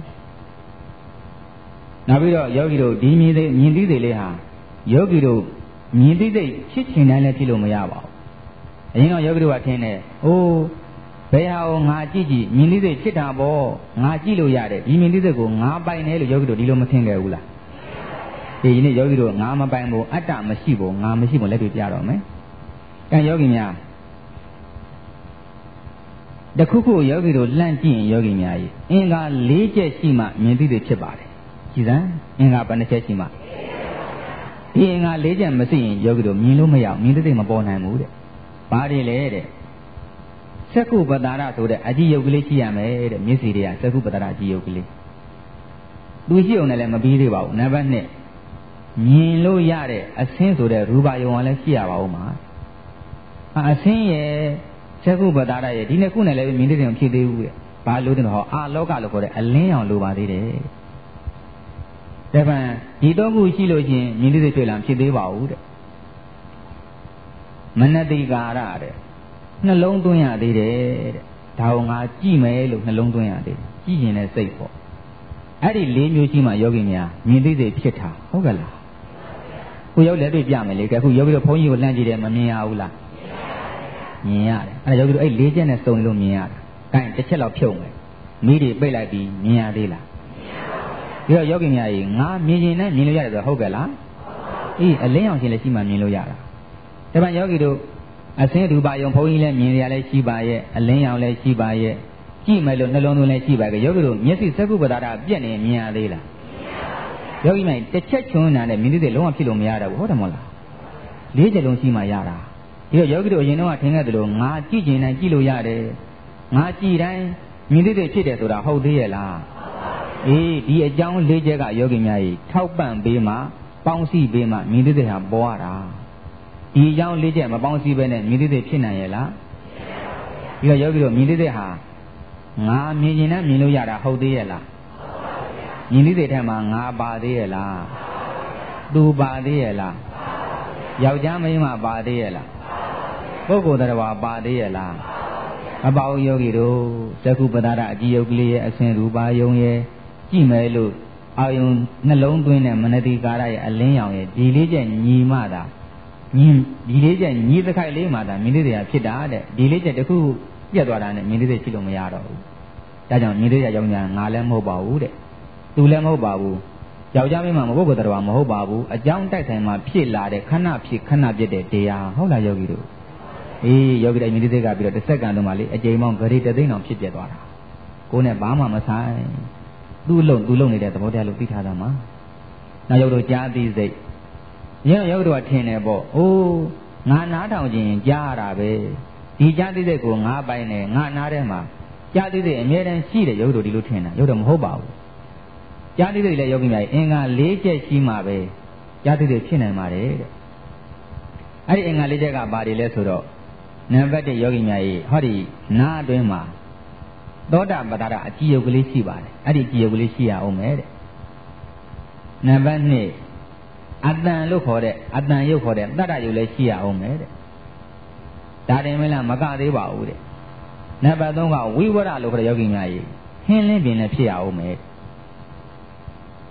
နောက်ပြီးတော့ယောဂီတို့ဒီမြင်သိစိတ်လေးဟာယောဂီတို့မြင်သိစိတ်ဖြစ်ချင်တိုင်းလည်းဖြစ်လို့မရပါဘူးအရင်တော့ယောဂီတို့ကထင်တယ်အိုးဘယ်ဟာကိုငါကြည့်ကြည့်မြင်သိစိတ်ဖြစ်တာပေါ့ငါကြည့်လို့ရတယ်ဒီမြင်သိစိတ်ကိုငါပိုင်တယ်လို့ယောဂီတို့ဒီလိုမထင်ခဲ့ဘူးလားဒီနေ့ယောဂီတို့ငါမပိုင်ဘူးအတ္တမရှိဘူးငါမရှိဘူးလက်တွေ့ပြတော့မယ်အဲယောဂီများတခုခုယောဂီတို့လှမ်းကြည့်ရင်ယောဂီများကြီးအင်္ဂါ၄ချက်ရှိမှမြင်သိစိတ်ဖြစ်ပါတယ်ကြည်စမ်းအင်္ဂါဘယ်နှချက်ရှိမှဒီအင်္ဂါ၄ချက်မရှိရင်ယောဂီတို့မြင်လို့မရအောင်မြင်သိစိတ်မပေါ်နိုင်ဘူးတဲ့ဘာတွေလဲတဲ့သက္ကုပ္ပတာရဆိုတဲ့အကြည့်ယုတ်ကလေးရှိရမယ်တဲ့မျက်စိတွေကသက္ကုပ္ပတာရအကြည့်ယုတ်ကလေးသူရှိအောင်လည်းမပြီးသေးပါဘူးနံပါတ်2မြင်လို့ရတဲ့အဆင်းဆိုတဲ့ရူပယုံကလည်းရှိရပါဦးမှာအဆင်းရဲ့သက္ကုပ္ပတာရရဲ့ဒီနှစ်ခုနဲ့လည်းမြင်သိစိတ်မဖြစ်သေးဘူးတဲ့ဘာလို့တဲ့ဟောအာလောကလို့ခေါ်တဲ့အလင်းရောင်လိုပါသေးတယ်တပံဒီတော့ခုရှိလို့ချင်းမြင်သိစိတ်တွေ့လာဖြစ်သေးပါဘူးတဲ့မနတိကာရတဲ့နှလုံးသွင်းရသေးတယ်တဲ့ဒါကိုငါကြည့်မယ်လို့နှလုံးသွင်းရသေးတယ်ကြည့်ရင်လည်းစိတ်ပေါ့အဲ့ဒီ၄မျိုးရှိမှယောဂီများမြင်သိစိတ်ဖြစ်တာဟုတ်ကလားကိုယောဂီလည်းတွေ့ပြမယ်လေကဲအခုယောဂီတို့ဘုန်းကြီးကိုလှမ်းကြည့်တယ်မမြင်ရဘူးလားမြင်ရတယ်အဲ့ဒါယောဂီတို့အဲ့၄ချက်နဲ့စုံလို့မြင်ရတာအဲတစ်ချက်လောက်ဖြုတ်မယ်မိတွေပိတ်လိုက်ပြီးမြင်ရသေးလားပြီးတော့ယောဂီများကြီးငါမြင်ရင်နဲ့မြင်လို့ရတယ်ဆိုဟုတ်ကဲ့လားအေးအလင်းအောင်ရှင်လည်းရှိမှမြင်လို့ရတာဒါမှယောဂီတို့အစင်းရူပါယုံဘုန်းကြီးလည်းမြင်ရလည်းရှိပါရဲ့အလင်းရောင်လည်းရှိပါရဲ့ကြည့်မယ်လို့နှလုံးသွင်းလည်းရှိပါရဲ့ယောဂီတို့မျက်စိသက္ကုပ္ပတာရပြက်နေမြင်ရသေးလားယောဂီများတစ်ချက်ချွန်းနေတာနဲ့မြင်သိတဲ့လုံးဝဖြစ်လို့မရတော့ဘူးဟုတ်တယ်မဟုတ်လား၄ချက်လုံးရှိမှရတာဒီတော့ယောဂီတို့အရင်တော့ထင်ခဲ့သလိုငါကြည့်ခြင်းနဲ့ကြည့်လို့ရတယ်ငါကြည့်တိုင်းမြင်သိတဲ့ဖြစ်တယ်ဆိုတာဟုတ်သေးရဲ့လားအေးဒီအကြောင်း၄ချက်ကယောဂီများကြီးထောက်ပံ့ပေးမှပေါင်းစည်းပေးမှမြင်သိတဲ့ဟာပေါ်ရတာဒီအကြောင်း၄ချက်မပေါင်းစည်းပဲနဲ့မြင်သိတဲ့ဖြစ်နိုင်ရဲ့လားဒီတော့ယောဂီတို့မြင်သိတဲ့ဟာငါမြင်ရင်နဲ့မြင်လို့ရတာဟုတ်သေးရဲ့လားမြင်သိတဲ့ထက်မှာငါပါသေးရဲ့လားသူပါသေးရဲ့လားယောက်ျားမိန်းမပါသေးရဲ့လားပုဂ္ဂိုလ်တရားပါသေးရဲ့လားမပါဘူးယောဂီတို့သက္ကုပ္ပတာရအကြည့်ယုတ်ကလေးရဲ့အစဉ်ရူပါယုံရဲ့ကြည့်မယ်လို့အာယုံနှလုံးသွင်းတဲ့မနတိကာရရဲ့အလင်းရောင်ရဲ့ဒီလေးချက်ညီမှသာဒီလေးချက်ညီသခိုက်လေးမှသာမြင်သိတရားဖြစ်တာတဲ့ဒီလေးချက်တစ်ခုပြတ်သွားတာနဲ့မြင်သိတဲ့ရှိလို့မရတော့ဘူးဒါကြောင့်မြင်သိတဲ့ကြောင့်ညာငါလည်းမဟုတ်ပါဘူးတဲ့သူလည်းမဟုတ်ပါဘူးယောက်ျားမိန်းမမပုဂ္ဂိုလ်တရားမဟုတ်ပါဘူးအကြောင်းတိုက်ဆိုင်မှာဖြစ်လာတဲ့ခဏဖြစ်ခဏပြည့်တဲ့တရားဟုတ်လားယောဂီတို့အေးယောဂီတိုင်းမြင်သိကပြီးတော့တစ်စက္ကန့်လုံးမှလေအကြိမ်ပေါင်းဂရိတသိန်းအောင်ဖြစ်ပြသွားတာကိုယ်နဲ့ဘာမှမဆိုင်သူ့လုံနေတဲ့သဘောတရားလို့သိထားတာမှာနောက်ယောဂီတို့ကြားသိစိတ်ယောဂီတို့ကထင်တယ်ပေါ့အိုးငါနားထောင်ခြင်းကြားရတာပဲဒီကြားသိစိတ်ကိုငါပိုင်တယ်ငါနားထဲမှာကြားသိစိတ်အမြဲတမ်းရှိတယ်ယောဂီတို့ဒီလိုထင်တာယောဂီတို့မဟုတ်ပါဘူးကြားသိစိတ်လည်းယောဂီများအင်္ဂါ၄ချက်ရှိမှပဲကြားသိစိတ်ဖြစ်နိုင်ပါတယ်တဲ့အဲ့ဒီအင်္ဂါ၄ချက်ကဘာတွေလဲဆိုတော့နံပါတ်1ယောဂီများဟောဒီနားအတွင်းမှာသောတာပတ္တရအကြည်ယုတ်ကလေးရှိပါတယ်အဲ့ဒီအကြည်ယုတ်ကလေးရှိရအောင်မယ်တဲ့နံပါတ်2အတန်လို့ခေါ်တဲ့အတန်ယုတ်ခေါ်တဲ့တတ္တယုတ်လည်းရှိရအောင်မယ်တဲ့ဒါတင်မလားမကသေးပါဘူးတဲ့နံပါတ်3ကဝိဝရလို့ခေါ်တဲ့ယောဂီများဟင်းလင်းပင်လည်းဖြစ်ရအောင်မယ်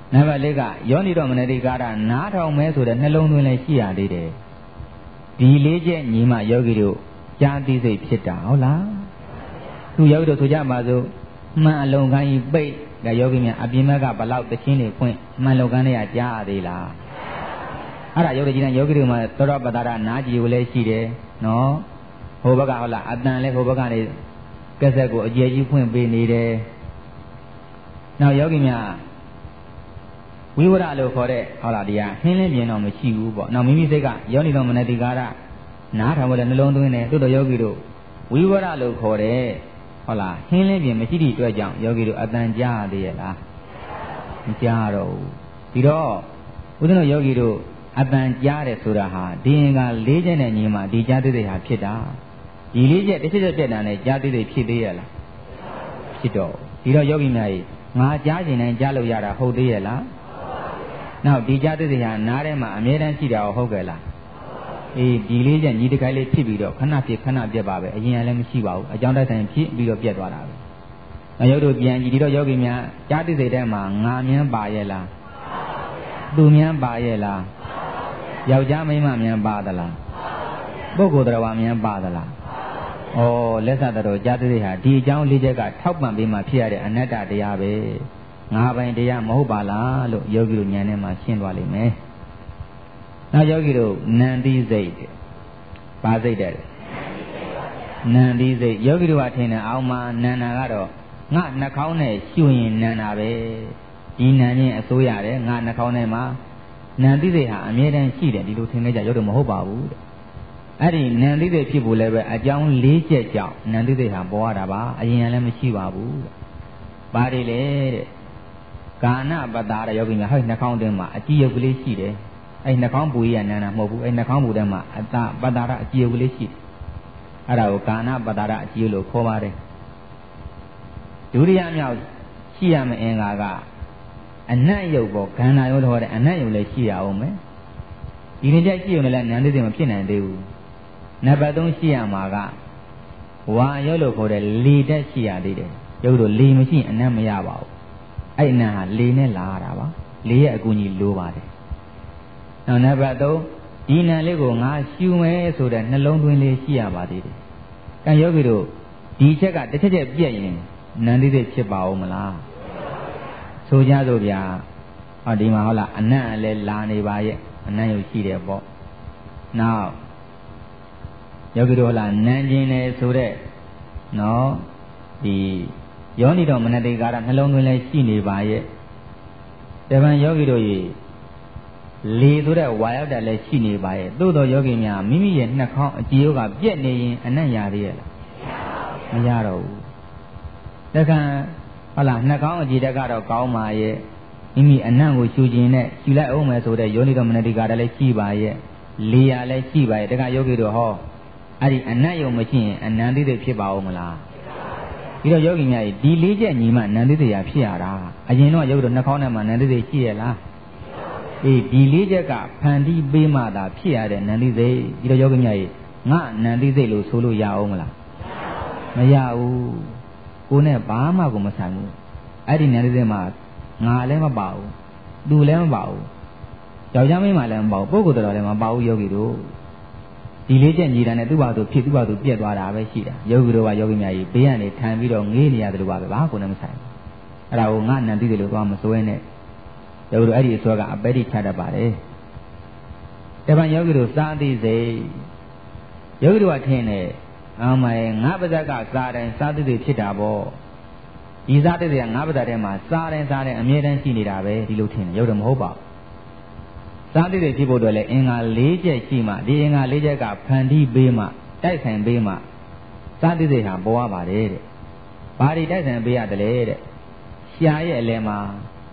နံပါတ်၄ကယောနိတော်မနတိကာရနားထောင်မဲဆိုတဲ့နှလုံးသွင်းလည်းရှိရသေးတယ်ဒီလေးချက်ညီမယောဂီတို့ကြားသိစိတ်ဖြစ်တာဟုတ်လားသူယောဂီတို့ဆိုကြပါစို့မှန်အလုံးကိုင်းကြီးပိတ်ကယောဂီများအပြင်ဘက်ကဘလောက်တချင်းတွေဖွင့်မှန်လုံးကိုင်းတွေကကြားရသေးလားအဲ့ဒါယောဂီကြီးနဲ့ယောဂီတို့မှာသောတာပတ္တရနားကြည်ကိုလည်းရှိတယ်နော်ဟိုဘက်ကဟုတ်လားအတန်လည်းဟိုဘက်ကနေကက်ဆက်ကိုအကျယ်ကြီးဖွင့်ပေးနေတယ်နောက်ယောဂီများဝိဝရလို့ခေါ်တဲ့ဟုတ်လားဒီဟာဟင်းလင်းပြင်းတော့မရှိဘူးပေါ့နောက်မိမိစိတ်ကယောနိတော်မနတိကာရနားထောင်ဖို့လည်းနှလုံးသွင်းတယ်တို့တော်ယောဂီတို့ဝိဝရလို့ခေါ်တဲ့ဟုတ်လားဟင်းလင်းပြင်းမရှိသည့်အတွက်ကြောင့်ယောဂီတို့အတန်ကြားရသေးရဲ့လားမကြားတော့ဘူးဒီတော့ဦးဇင်းတို့ယောဂီတို့အတန်ကြားတယ်ဆိုတာဟာဒီရင်က၄ချက်နဲ့ညီမှဒီကြားသိတဲ့ဟာဖြစ်တာဒီ၄ချက်တစ်ချက်ချက်ပြတ်တာနဲ့ကြားသိတဲ့ဖြစ်သေးရဲ့လားဖြစ်တော့ဒီတော့ယောဂီများကြီးငါကြားခြင်းနဲ့ကြားလို့ရတာဟုတ်သေးရဲ့လားနောက်ဒီကြားသိတဲ့ဟာနားထဲမှာအမြဲတမ်းရှိတာဟုတ်ကဲ့လားအေးဒီလေးချက်ညီတခိုင်းလေးဖြစ်ပြီးတော့ခဏဖြစ်ခဏပြတ်ပါပဲအရင်ကလည်းမရှိပါဘူးအကြောင်းတိုက်ဆိုင်ဖြစ်ပြီးတော့ပြတ်သွားတာပဲ။နောက်ယောဂီတို့ပြန်ကြည့်ဒီတော့ယောဂီများကြားသိစိတ်ထဲမှာငါမြန်းပါရဲ့လားသူမြန်းပါရဲ့လားယောက်ျားမိန်းမမြန်းပါသလားပုဂ္ဂိုလ်တော်ဝါမြန်းပါသလားဩလက်ဆက်တော်ကြားသိစိတ်ဟာဒီအကြောင်းလေးချက်ကထောက်ပံ့ပေးမှဖြစ်ရတဲ့အနတ္တတရားပဲငါပိုင်တရားမဟုတ်ပါလားလို့ယောဂီတို့ဉာဏ်ထဲမှာရှင်းသွားလိမ့်မယ်။နောက်ယောဂီတို့နန္တိစိတ်ပါစိတ်တဲ့နန္တိစိတ်ယောဂီတို့ကထင်တယ်အောင်မှာနန္နာကတော့ငါနှာခေါင်းနဲ့ရှုရင်နန္နာပဲဒီနန္ချင်းအစိုးရတယ်ငါနှာခေါင်းထဲမှာနန္တိစိတ်ဟာအမြဲတမ်းရှိတယ်ဒီလိုထင်ကြယောဂီတို့မဟုတ်ပါဘူးတဲ့အဲ့ဒီနန္တိစိတ်ဖြစ်ဖို့လည်းပဲအကြောင်း၄ချက်ကြောင့်နန္တိစိတ်ဟာပေါ်ရတာပါအရင်ကလည်းမရှိပါဘူးတဲ့ဘာတွေလဲတဲ့ကာဏပတ္တာရယောဂီများဟဲ့နှာခေါင်းထဲမှာအကြည့်ရုပ်ကလေးရှိတယ်အဲ့နှာခေါင်းပူကြီးကနန္နာမဟုတ်ဘူးအဲ့နှာခေါင်းပူထဲမှာအတ္တပတ္တာရအကြည့်ရုပ်ကလေးရှိတယ်အဲ့ဒါကိုကာဏပတ္တာရအကြည့်လို့ခေါ်ပါတယ်ဒုတိယမြောက်ရှိရမယ့်အင်္ဂါကအနတ်ရုပ်ပေါ့ခန္ဓာရုပ်တော်တဲ့အနတ်ရုပ်လည်းရှိရအောင်မယ်ဒီနေ့ကျရှိရုံနဲ့လည်းနန္တိစိတ်မဖြစ်နိုင်သေးဘူးနံပါတ်3ရှိရမှာကဝါရုပ်လို့ခေါ်တဲ့လေတက်ရှိရသေးတယ်ရုပ်တို့လေမရှိရင်အနတ်မရပါဘူးအဲ့အနတ်ဟာလေနဲ့လာရတာပါလေရဲ့အကူကြီးလိုပါတယ်နောက်နံပါတ်3ဒီနံလေးကိုငါရှူမယ်ဆိုတဲ့နှလုံးသွင်းလေးရှိရပါသေးတယ်။ကံယောဂီတို့ဒီချက်ကတစ်ချက်ချက်ပြည့်ရင်နန္တိစိတ်ဖြစ်ပါဦးမလား။ဆိုကြစို့ဗျာ။ဟောဒီမှာဟုတ်လားအနံ့လည်းလာနေပါရဲ့အနံ့ရုပ်ရှိတယ်ပေါ့။နောက်ယောဂီတို့ဟုတ်လားနံကျင်တယ်ဆိုတဲ့နော်ဒီယောနိတော်မနတိကာရနှလုံးသွင်းလည်းရှိနေပါရဲ့။တပံယောဂီတို့ရေလေဆိုတဲ့ဝါရောက်တာလည်းရှိနေပါရဲ့သို့တော်ယောဂီများမိမိရဲ့နှာခေါင်းအကြည်ယောဂပြက်နေရင်အနံ့ရသေးရဲ့လားမရတော့ဘူးတခါဟုတ်လားနှာခေါင်းအကြည်တက်ကတော့ကောင်းပါရဲ့မိမိအနံ့ကိုရှူခြင်းနဲ့ရှူလိုက်အောင်မယ်ဆိုတဲ့ယောနိတော်မနတိကာရလည်းရှိပါရဲ့လေရလည်းရှိပါရဲ့တခါယောဂီတို့ဟောအဲ့ဒီအနံ့ယုံမရှိရင်အနန္တိစိတ်ဖြစ်ပါဦးမလားပြီးတော့ယောဂီများဒီ၄ချက်ညီမှနန္တိစိတ်ရဖြစ်ရတာအရင်တော့ယောဂီတို့နှာခေါင်းထဲမှာနန္တိစိတ်ရှိရဲ့လားအေးဒီ၄ချက်ကဖန်တီးပေးမှသာဖြစ်ရတဲ့နန္တိစိတ်ဒီတော့ယောဂီများကြီးငါနန္တိစိတ်လို့ဆိုလို့ရအောင်မလားမရဘူးကိုယ်နဲ့ဘာမှကိုမဆိုင်ဘူးအဲ့ဒီနန္တိစိတ်မှာငါလည်းမပါဘူးသူလည်းမပါဘူးယောက်ျားမိန်းမလည်းမပါဘူးပုဂ္ဂိုလ်တော်လည်းမပါဘူးယောဂီတို့ဒီ၄ချက်ညီတာနဲ့သူ့ဘာသူဖြစ်သူ့ဘာသူပြက်သွားတာပဲရှိတာယောဂီတို့ကယောဂီများကြီးဘေးကနေထိုင်ပြီးတော့ငေးနေရတယ်လို့ပါပဲဘာကိုလည်းမဆိုင်ဘူးအဲ့ဒါကိုငါနန္တိစိတ်လို့သွားမစွဲနဲ့ယောဂီတို့အဲ့ဒီအစွဲကအပဲတိချတတ်ပါတယ်တပံယောဂီတို့စားသိစိတ်ယောဂီတို့ကထင်တယ်အောင်းမရဲ့ငါပါဇက်ကစားတိုင်းစားသိစိတ်ဖြစ်တာပေါ့ဒီစားသိစိတ်ကငါပါဇက်ထဲမှာစားတိုင်းအမြဲတမ်းရှိနေတာပဲဒီလိုထင်တယ်ယောဂီတို့မဟုတ်ပါဘူးစားသိစိတ်ဖြစ်ဖို့အတွက်လည်းအင်္ဂါ၄ချက်ရှိမှဒီအင်္ဂါ၄ချက်ကဖန်တီးပေးမှတိုက်ဆိုင်ပေးမှစားသိစိတ်ဟာပေါ်ရပါတယ်တဲ့ဘာတွေတိုက်ဆိုင်ပေးရတယ်လဲတဲ့ရှားရဲ့အလဲမှာ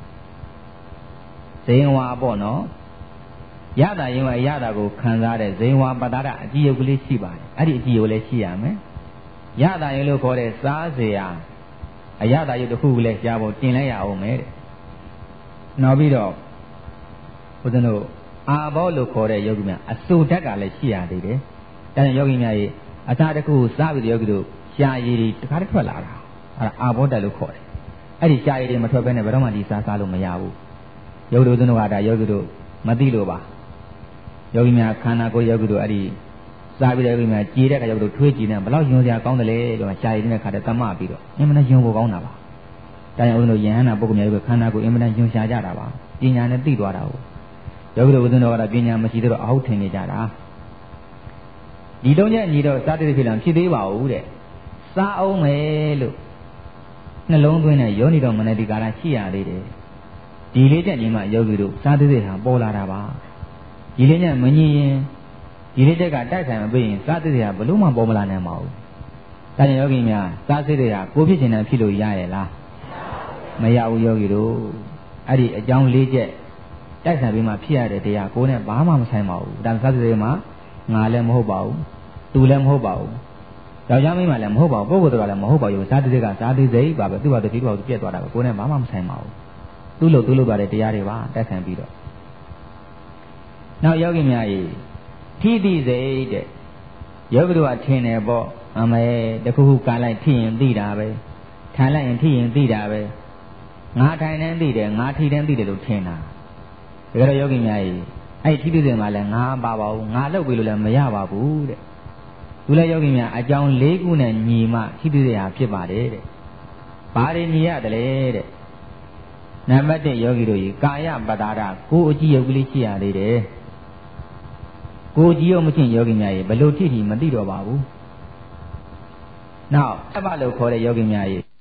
ဇိန်ဝါပေါ့နော်ရတာရင်ဝရတာကိုခံစားတဲ့ဇိန်ဝါပတ္တရအကြည့်ရုပ်ကလေးရှိပါတယ်အဲ့ဒီအကြည့်ရုပ်လည်းရှိရမယ်ရတာရင်လို့ခေါ်တဲ့စားเสียအရတာရုပ်တစ်ခုကလေးရှားဖို့တင်လိုက်ရအောင်မယ်တဲ့နောက်ပြီးတော့ဘုရားတို့အာဘောလို့ခေါ်တဲ့ယောဂီများအစိုးဓာတ်ကလည်းရှိရသေးတယ်ဒါကြောင့်ယောဂီများရဲ့အစာတစ်ခုကိုစားပြီးယောဂီတို့ရှားရည်တွေတစ်ခါတည်းထွက်လာတာအဲ့ဒါအာဘောဓာတ်လို့ခေါ်တယ်အဲ့ဒီရှားရည်တွေမထွက်ဘဲနဲ့ဘယ်တော့မှဒီစားလို့မရဘူးယောဂီတို့သနုဟာဒါယောဂီတို့မသိလို့ပါယောဂီများခန္ဓာကိုယ်ယောဂီတို့အဲ့ဒီစားပြီးတဲ့ယောဂီများကြည်တဲ့ခါယောဂီတို့ထွေးကြည်နေဘလောက်ယွန်စရာကောင်းတယ်လေလို့ရှာရည်နေတဲ့ခါတည်းတမပြီးတော့အင်မတန်ယွန်ဖို့ကောင်းတာပါဒါကြောင့်ဦးဇင်းတို့ယဟန္တာပုဂ္ဂိုလ်များတို့ခန္ဓာကိုယ်အင်မတန်ယွန်ရှာကြတာပါပညာနဲ့သိသွားတာကိုယောဂီတို့ဦးဇင်းတို့ကပညာမရှိတော့အဟုတ်ထင်နေကြတာဒီလုံးရဲ့ညီတော့စားတဲ့ဖြစ်လာဖြစ်သေးပါဘူးတဲ့စားအောင်မယ်လို့နှလုံးသွင်းတဲ့ယောနိတော်မနတိကာရရှိရသေးတယ်ဒီလေးချက်ညီမယောဂီတို့စားသေးသေးဟာပေါ်လာတာပါဒီလေးချက်မငြင်းရင်ဒီလေးချက်ကတိုက်ဆိုင်မပေးရင်စားသေးသေးဟာဘလို့မှပေါ်မလာနိုင်ပါဘူးဒါကြောင့်ယောဂီများစားသေးသေးဟာကိုဖြစ်ချင်တယ်ဖြစ်လို့ရရဲ့လားမရဘူးယောဂီတို့အဲ့ဒီအကြောင်းလေးချက်တိုက်ဆိုင်ပြီးမှဖြစ်ရတဲ့တရားကိုနဲ့ဘာမှမဆိုင်ပါဘူးဒါစားသေးသေးမှာငါလည်းမဟုတ်ပါဘူးသူလည်းမဟုတ်ပါဘူးယောက်ျားမိန်းမလည်းမဟုတ်ပါဘူးပုဂ္ဂိုလ်တော်လည်းမဟုတ်ပါဘူးစားသေးသေးကစားသေးသေးပါပဲသူ့ဘာသူဒီလိုပြက်သွားတာကိုနဲ့ဘာမှမဆိုင်ပါဘူးသူ့လို့သွားတဲ့တရားတွေပါတိုက်ဆိုင်ပြီးတော့နောက်ယောဂီများကြီးထိတိစိတ်တဲ့ယောဂီတို့ကထင်တယ်ပေါ့အမေတခုခုကာလိုက်ထိရင်သိတာပဲထိုင်လိုက်ရင်ထိရင်သိတာပဲငါထိုင်နေသိတယ်ငါထိတယ်သိတယ်လို့ထင်တာဒါကြတော့ယောဂီများကြီးအဲ့ထိတိစိတ်မှာလည်းငါပါပါဘူးငါလောက်ပြီလို့လည်းမရပါဘူးတဲ့သူလည်းယောဂီများအကြောင်း၄ခုနဲ့ညီမှထိတိစိတ်ဟာဖြစ်ပါတယ်တဲ့ဘာတွေညီရတယ်လဲတဲ့နံပါတ်1ယောဂီတို့ကြီးကာယပတ္တာရကိုယ်အကြည့်ရုပ်ကလေးရှိရသေးတယ်ကိုယ်ကြည့်ရုပ်မချင်းယောဂီများကြီးဘယ်လိုထိထိမသိတော့ပါဘူးနောက်အပ္ပလို့ခေါ်တဲ့ယောဂီများကြီး